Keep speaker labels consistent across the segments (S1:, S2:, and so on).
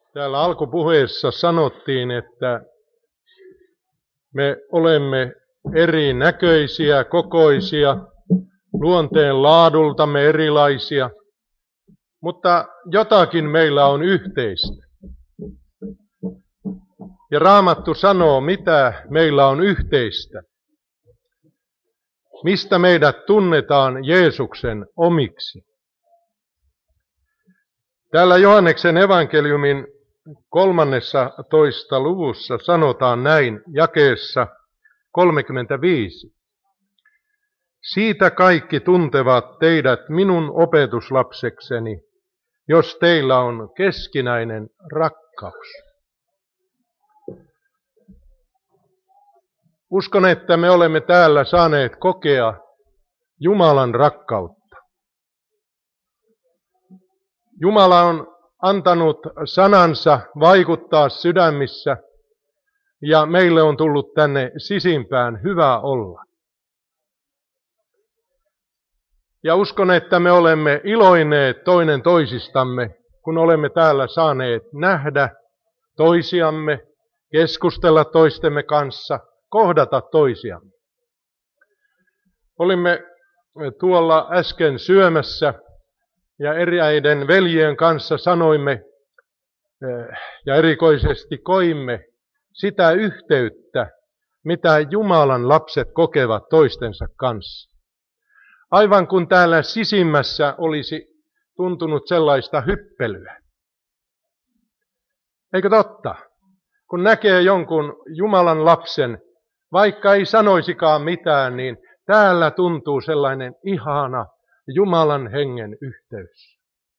S1: Täällä alkupuheessa sanottiin, että me olemme erinäköisiä, kokoisia, luonteen laadultamme erilaisia, mutta jotakin meillä on yhteistä. Ja Raamattu sanoo, mitä meillä on yhteistä. Mistä meidät tunnetaan Jeesuksen omiksi. Täällä Johanneksen evankeliumin 13. luvussa sanotaan näin jakeessa 35. Siitä kaikki tuntevat teidät minun opetuslapsekseni, jos teillä on keskinäinen rakkaus. Uskon, että me olemme täällä saaneet kokea Jumalan rakkautta. Jumala on antanut sanansa vaikuttaa sydämissä ja meille on tullut tänne sisimpään hyvä olla. Ja uskon, että me olemme iloineet toinen toisistamme, kun olemme täällä saaneet nähdä toisiamme, keskustella toistemme kanssa, kohdata toisiamme. Olimme tuolla äsken syömässä ja eräiden veljien kanssa sanoimme ja erikoisesti koimme sitä yhteyttä, mitä Jumalan lapset kokevat toistensa kanssa. Aivan kun täällä sisimmässä olisi tuntunut sellaista hyppelyä. Eikö totta? Kun näkee jonkun Jumalan lapsen, vaikka ei sanoisikaan mitään, niin täällä tuntuu sellainen ihana Jumalan hengen yhteys.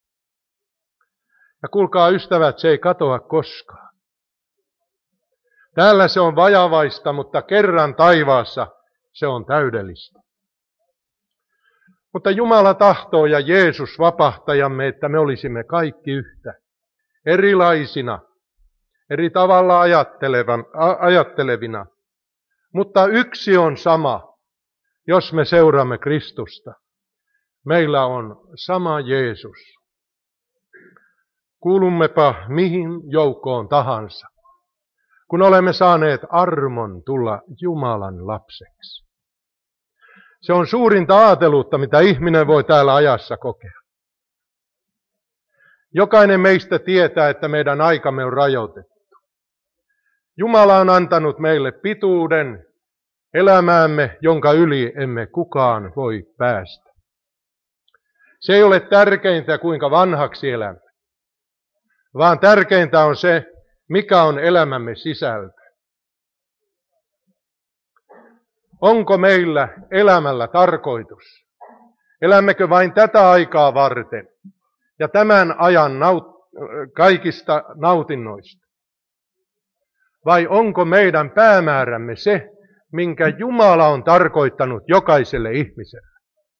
S1: Ja kuulkaa ystävät, se ei katoa koskaan. Täällä se on vajavaista, mutta kerran taivaassa se on täydellistä. Mutta Jumala tahtoo ja Jeesus vapahtajamme, että me olisimme kaikki yhtä, erilaisina, eri tavalla ajattelevina. Mutta yksi on sama, jos me seuraamme Kristusta. Meillä on sama Jeesus. Kuulummepa mihin joukkoon tahansa, kun olemme saaneet armon tulla Jumalan lapseksi. Se on suurinta aatelutta, mitä ihminen voi täällä ajassa kokea. Jokainen meistä tietää, että meidän aikamme on rajoitettu. Jumala on antanut meille pituuden elämäämme, jonka yli emme kukaan voi päästä. Se ei ole tärkeintä, kuinka vanhaksi elämme, vaan tärkeintä on se, mikä on elämämme sisältö. Onko meillä elämällä tarkoitus? Elämmekö vain tätä aikaa varten ja tämän ajan kaikista nautinnoista? Vai onko meidän päämäärämme se, minkä Jumala on tarkoittanut jokaiselle ihmiselle?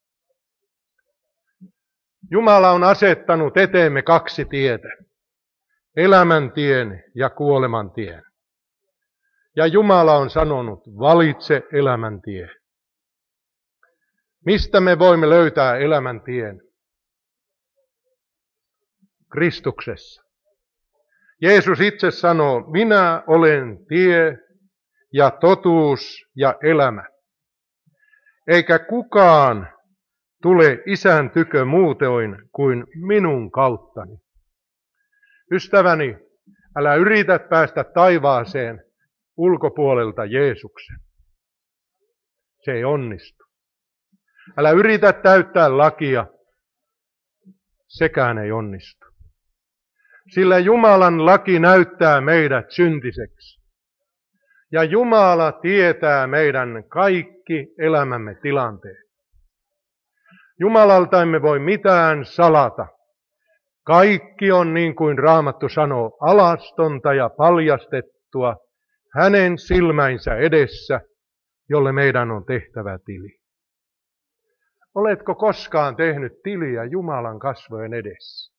S1: Jumala on asettanut eteemme kaksi tietä, elämäntien ja kuolemantien. Ja Jumala on sanonut, valitse elämäntie. Mistä me voimme löytää elämäntien? Kristuksessa. Jeesus itse sanoo, minä olen tie ja totuus ja elämä. Eikä kukaan tule Isän tykö muutoin kuin minun kauttani. Ystäväni, älä yritä päästä taivaaseen ulkopuolelta Jeesuksen. Se ei onnistu. Älä yritä täyttää lakia. Sekään ei onnistu. Sillä Jumalan laki näyttää meidät syntiseksi. Ja Jumala tietää meidän kaikki elämämme tilanteet. Jumalalta emme voi mitään salata. Kaikki on niin kuin Raamattu sanoo, alastonta ja paljastettua hänen silmäinsä edessä, jolle meidän on tehtävä tili. Oletko koskaan tehnyt tiliä Jumalan kasvojen edessä?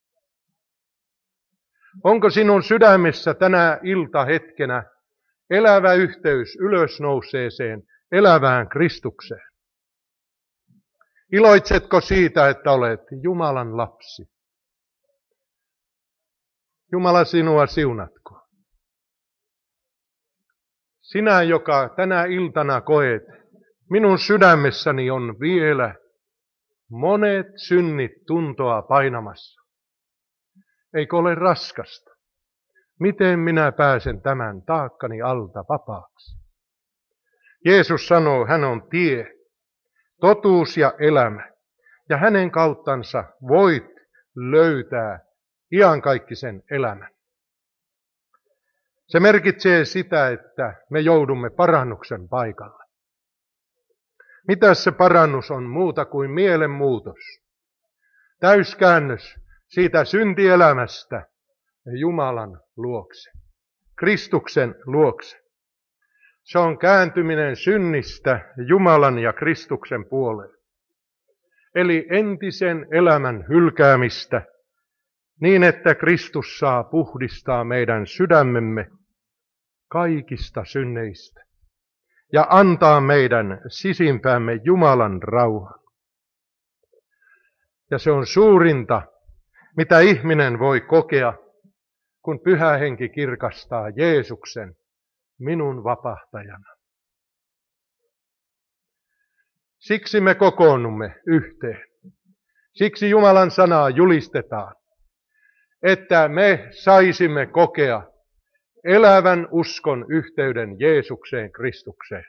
S1: Onko sinun sydämessä tänä iltahetkenä elävä yhteys ylösnouseeseen elävään Kristukseen? Iloitsetko siitä, että olet Jumalan lapsi? Jumala sinua siunatkoon. Sinä, joka tänä iltana koet, minun sydämessäni on vielä monet synnit tuntoa painamassa. Eikö ole raskasta? Miten minä pääsen tämän taakkani alta vapaaksi? Jeesus sanoo, hän on tie, totuus ja elämä, ja hänen kauttansa voit löytää iankaikkisen elämän. Se merkitsee sitä, että me joudumme parannuksen paikalle. Mitä se parannus on muuta kuin mielenmuutos? Täyskäännös siitä syntielämästä Jumalan luokse, Kristuksen luokse. Se on kääntyminen synnistä Jumalan ja Kristuksen puoleen. Eli entisen elämän hylkäämistä niin, että Kristus saa puhdistaa meidän sydämemme kaikista synneistä ja antaa meidän sisimpäämme Jumalan rauhan. Ja se on suurinta, mitä ihminen voi kokea, kun Pyhä Henki kirkastaa Jeesuksen minun vapahtajana. Siksi me kokoonnumme yhteen. Siksi Jumalan sanaa julistetaan, että me saisimme kokea elävän uskon yhteyden Jeesukseen Kristukseen.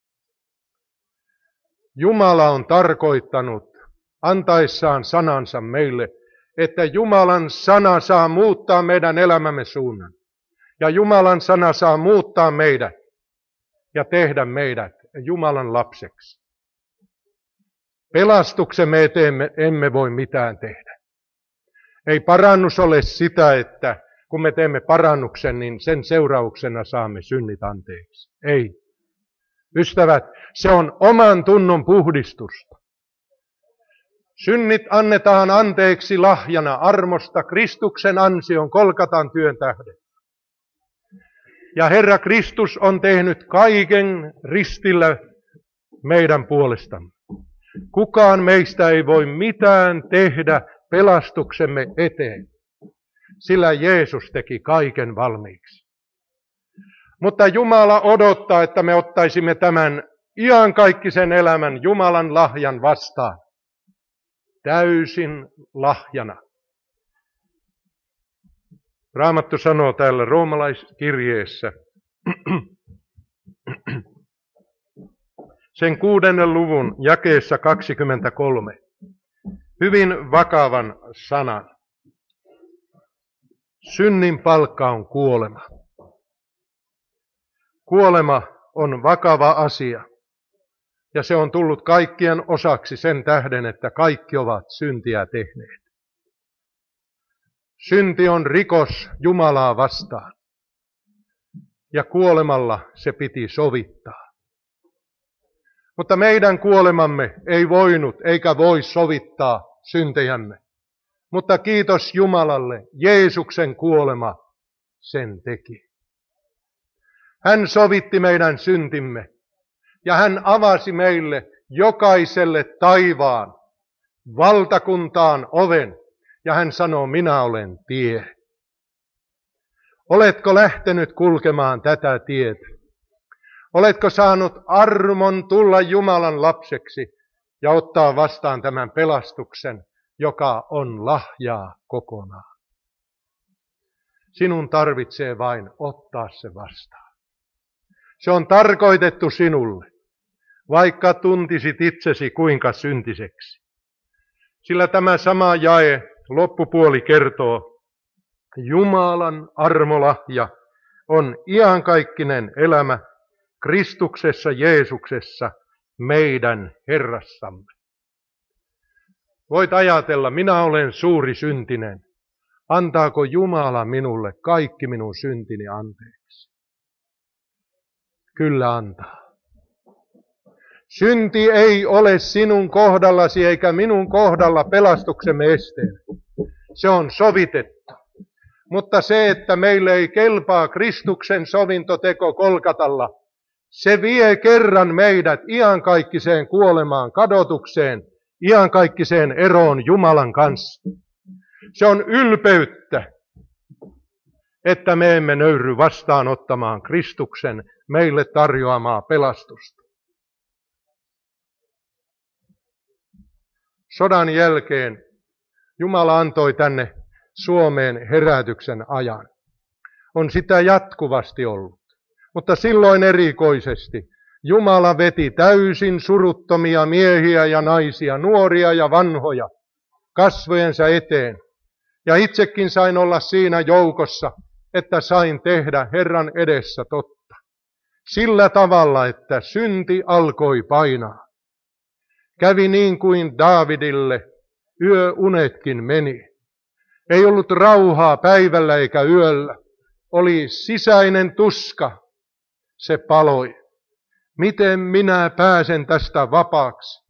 S1: Jumala on tarkoittanut antaessaan sanansa meille, että Jumalan sana saa muuttaa meidän elämämme suunnan. Ja Jumalan sana saa muuttaa meidät ja tehdä meidät Jumalan lapseksi. Pelastuksemme eteen emme voi mitään tehdä. Ei parannus ole sitä, että kun me teemme parannuksen, niin sen seurauksena saamme synnit anteeksi. Ei. Ystävät, se on oman tunnon puhdistusta. Synnit annetaan anteeksi lahjana armosta Kristuksen ansion Golgatan työn tähden. Ja Herra Kristus on tehnyt kaiken ristillä meidän puolestamme. Kukaan meistä ei voi mitään tehdä pelastuksemme eteen, sillä Jeesus teki kaiken valmiiksi. Mutta Jumala odottaa, että me ottaisimme tämän iankaikkisen elämän Jumalan lahjan vastaan. Täysin lahjana. Raamattu sanoo täällä roomalaiskirjeessä, sen 6. luvun jakeessa 23, hyvin vakavan sanan. Synnin palkka on kuolema. Kuolema on vakava asia, ja se on tullut kaikkien osaksi sen tähden, että kaikki ovat syntiä tehneet. Synti on rikos Jumalaa vastaan, ja kuolemalla se piti sovittaa. Mutta meidän kuolemamme ei voinut eikä voi sovittaa syntejämme. Mutta kiitos Jumalalle, Jeesuksen kuolema sen teki. Hän sovitti meidän syntimme ja hän avasi meille jokaiselle taivaan valtakuntaan oven ja hän sanoo, minä olen tie. Oletko lähtenyt kulkemaan tätä tietä? Oletko saanut armon tulla Jumalan lapseksi ja ottaa vastaan tämän pelastuksen, joka on lahjaa kokonaan? Sinun tarvitsee vain ottaa se vastaan. Se on tarkoitettu sinulle, vaikka tuntisit itsesi kuinka syntiseksi. Sillä tämä sama jae loppupuoli kertoo, Jumalan armolahja on iankaikkinen elämä Kristuksessa Jeesuksessa, meidän Herrassamme. Voit ajatella, minä olen suuri syntinen. Antaako Jumala minulle kaikki minun syntini anteeksi? Kyllä antaa. Synti ei ole sinun kohdallasi eikä minun kohdalla pelastuksemme esteenä. Se on sovitettu. Mutta se, että meille ei kelpaa Kristuksen sovintoteko Golgatalla, se vie kerran meidät iankaikkiseen kuolemaan, kadotukseen, iankaikkiseen eroon Jumalan kanssa. Se on ylpeyttä. että me emme nöyry vastaanottamaan Kristuksen meille tarjoamaa pelastusta. Sodan jälkeen Jumala antoi tänne Suomeen herätyksen ajan. On sitä jatkuvasti ollut. Mutta silloin erikoisesti Jumala veti täysin suruttomia miehiä ja naisia, nuoria ja vanhoja, kasvojensa eteen. Ja itsekin sain olla siinä joukossa, että sain tehdä Herran edessä totta. Sillä tavalla, että synti alkoi painaa. Kävi niin kuin Daavidille, yöunetkin meni. Ei ollut rauhaa päivällä eikä yöllä. Oli sisäinen tuska, se paloi. Miten minä pääsen tästä vapaaksi?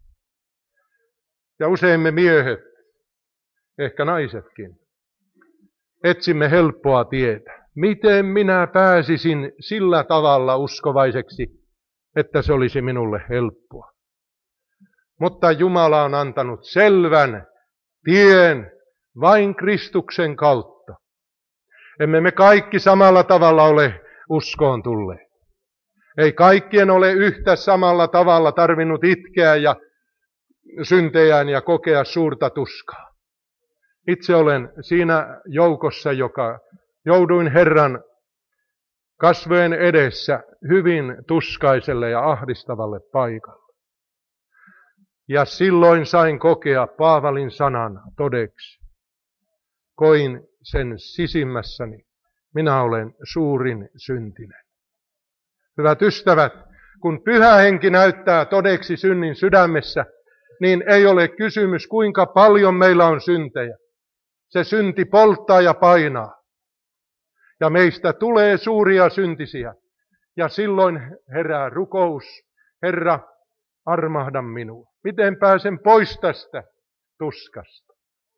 S1: Ja usein me miehet, ehkä naisetkin, etsimme helppoa tietä. Miten minä pääsisin sillä tavalla uskovaiseksi, että se olisi minulle helppoa? Mutta Jumala on antanut selvän tien vain Kristuksen kautta. Emme me kaikki samalla tavalla ole uskoon tulleet. Ei kaikkien ole yhtä samalla tavalla tarvinnut itkeä ja syntejään ja kokea suurta tuskaa. Itse olen siinä joukossa, joka jouduin Herran kasvojen edessä hyvin tuskaiselle ja ahdistavalle paikalle. Ja silloin sain kokea Paavalin sanan todeksi. Koin sen sisimmässäni, minä olen suurin syntinen. Hyvät ystävät, kun Pyhä Henki näyttää todeksi synnin sydämessä, niin ei ole kysymys, kuinka paljon meillä on syntejä. Se synti polttaa ja painaa. Ja meistä tulee suuria syntisiä. Ja silloin herää rukous, Herra, armahda minua. Miten pääsen pois tästä tuskasta?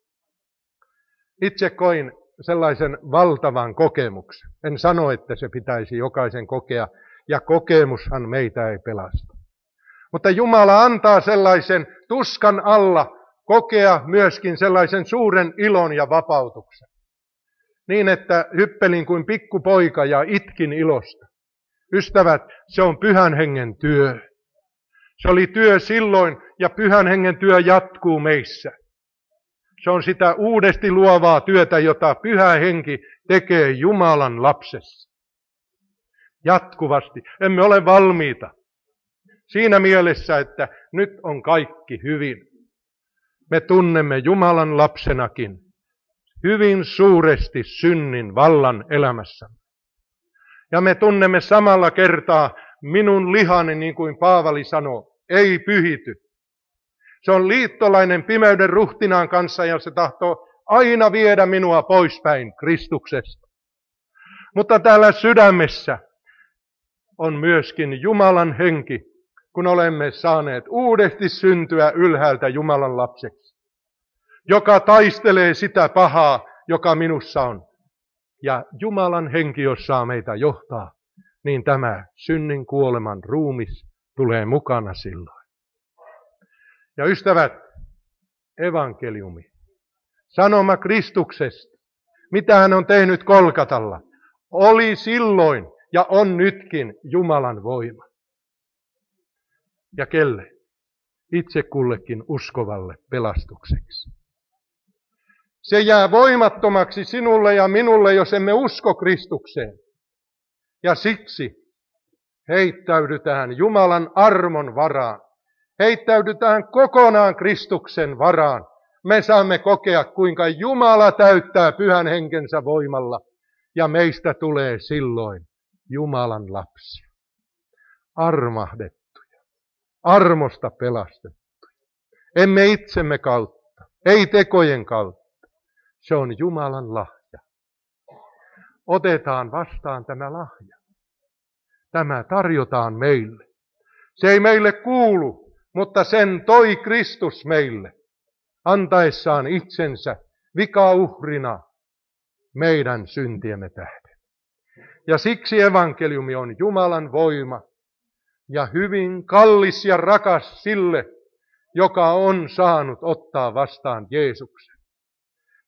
S1: Itse koin sellaisen valtavan kokemuksen. En sano, että se pitäisi jokaisen kokea, ja kokemushan meitä ei pelasta. Mutta Jumala antaa sellaisen tuskan alla kokea myöskin sellaisen suuren ilon ja vapautuksen. Niin, että hyppelin kuin pikkupoika ja itkin ilosta. Ystävät, se on Pyhän Hengen työ. Se oli työ silloin, ja Pyhän Hengen työ jatkuu meissä. Se on sitä uudesti luovaa työtä, jota Pyhä Henki tekee Jumalan lapsessa. Jatkuvasti. Emme ole valmiita. Siinä mielessä, että nyt on kaikki hyvin. Me tunnemme Jumalan lapsenakin hyvin suuresti synnin vallan elämässämme. Ja me tunnemme samalla kertaa minun lihani, niin kuin Paavali sanoo, ei pyhity. Se on liittolainen pimeyden ruhtinaan kanssa ja se tahtoo aina viedä minua poispäin Kristuksesta. Mutta täällä sydämessä on myöskin Jumalan henki, kun olemme saaneet uudesti syntyä ylhäältä Jumalan lapseksi, joka taistelee sitä pahaa, joka minussa on. Ja Jumalan henki, jos saa meitä johtaa, niin tämä synnin kuoleman ruumis tulee mukana silloin. Ja ystävät, evankeliumi, sanoma Kristuksesta, mitä hän on tehnyt Kolkatalla, oli silloin ja on nytkin Jumalan voima. Ja kelle? Itse kullekin uskovalle pelastukseksi. Se jää voimattomaksi sinulle ja minulle, jos emme usko Kristukseen. Ja siksi heittäydytään Jumalan armon varaan. Heittäydytään kokonaan Kristuksen varaan. Me saamme kokea, kuinka Jumala täyttää Pyhän Henkensä voimalla. Ja meistä tulee silloin Jumalan lapsia. Armahdettuja. Armosta pelastettuja. Emme itsemme kautta. Ei tekojen kautta. Se on Jumalan lahja. Otetaan vastaan tämä lahja. Tämä tarjotaan meille. Se ei meille kuulu, mutta sen toi Kristus meille, antaessaan itsensä vikauhrina meidän syntiemme tähden. Ja siksi evankeliumi on Jumalan voima ja hyvin kallis ja rakas sille, joka on saanut ottaa vastaan Jeesuksen.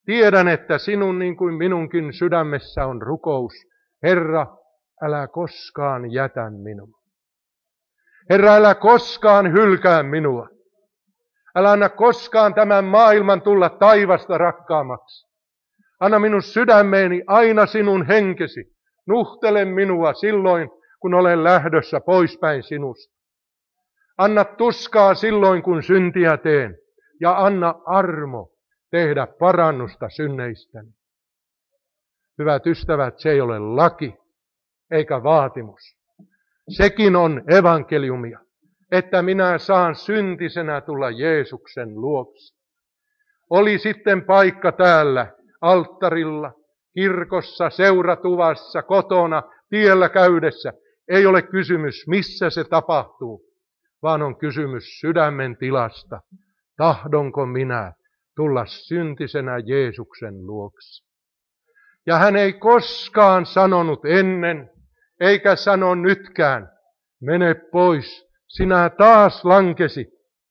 S1: Tiedän, että sinun niin kuin minunkin sydämessä on rukous. Herra, älä koskaan jätä minua. Herra, älä koskaan hylkää minua. Älä anna koskaan tämän maailman tulla taivasta rakkaammaksi. Anna minun sydämeeni aina sinun henkesi. Nuhtele minua silloin, kun olen lähdössä poispäin sinusta. Anna tuskaa silloin, kun syntiä teen. Ja anna armo tehdä parannusta synneistäni. Hyvät ystävät, se ei ole laki eikä vaatimus. Sekin on evankeliumia, että minä saan syntisenä tulla Jeesuksen luokse. Oli sitten paikka täällä, alttarilla, kirkossa, seuratuvassa, kotona, tiellä käydessä. Ei ole kysymys, missä se tapahtuu, vaan on kysymys sydämen tilasta. Tahdonko minä tulla syntisenä Jeesuksen luokse? Ja hän ei koskaan sanonut ennen, eikä sano nytkään, mene pois, sinä taas lankesit.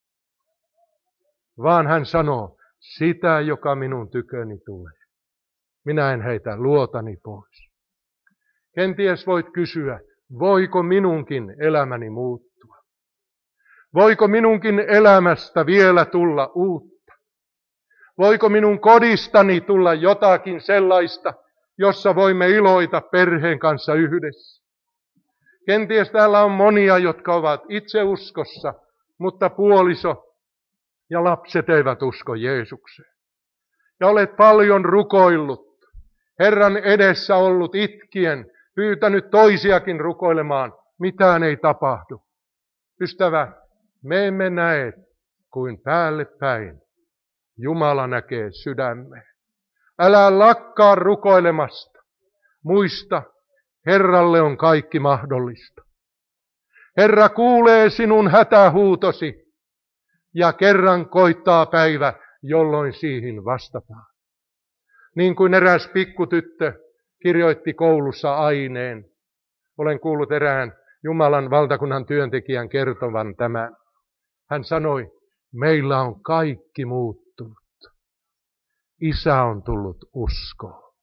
S1: Vaan hän sanoo, sitä, joka minun tyköni tulee. Minä en heitä luotani pois. Kenties voit kysyä, voiko minunkin elämäni muuttua? Voiko minunkin elämästä vielä tulla uutta? Voiko minun kodistani tulla jotakin sellaista, jossa voimme iloita perheen kanssa yhdessä? Kenties täällä on monia, jotka ovat itse uskossa, mutta puoliso ja lapset eivät usko Jeesukseen. Ja olet paljon rukoillut, Herran edessä ollut itkien, pyytänyt toisiakin rukoilemaan, mitään ei tapahdu. Ystävä, me emme näe kuin päälle päin. Jumala näkee sydämeen. Älä lakkaa rukoilemasta. Muista, Herralle on kaikki mahdollista. Herra kuulee sinun hätähuutosi ja kerran koittaa päivä, jolloin siihen vastataan. Niin kuin eräs pikkutyttö kirjoitti koulussa aineen. Olen kuullut erään Jumalan valtakunnan työntekijän kertovan tämän. Hän sanoi, meillä on kaikki muuttunut. Isä on tullut uskoon.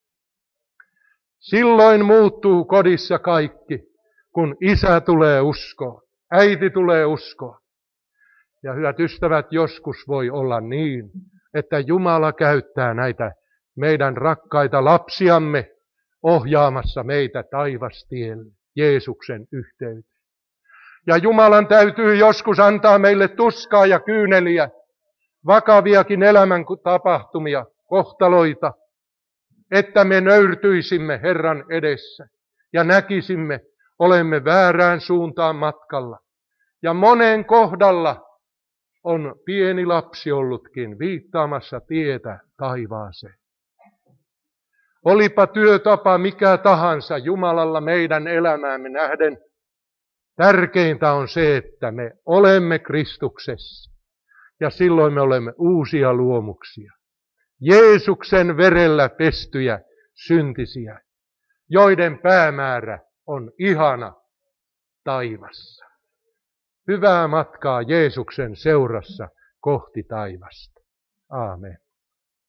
S1: Silloin muuttuu kodissa kaikki, kun isä tulee uskoon, äiti tulee uskoon. Ja hyvät ystävät, joskus voi olla niin, että Jumala käyttää näitä meidän rakkaita lapsiamme ohjaamassa meitä taivastielle, Jeesuksen yhteyteen. Ja Jumalan täytyy joskus antaa meille tuskaa ja kyyneliä, vakaviakin elämän tapahtumia, kohtaloita, että me nöyrtyisimme Herran edessä ja näkisimme, olemme väärään suuntaan matkalla. Ja monen kohdalla on pieni lapsi ollutkin viittaamassa tietä taivaaseen. Olipa työtapa mikä tahansa Jumalalla meidän elämäämme nähden, tärkeintä on se, että me olemme Kristuksessa ja silloin me olemme uusia luomuksia. Jeesuksen verellä pestyjä syntisiä, joiden päämäärä on ihana taivassa. Hyvää matkaa Jeesuksen seurassa kohti taivasta. Aamen.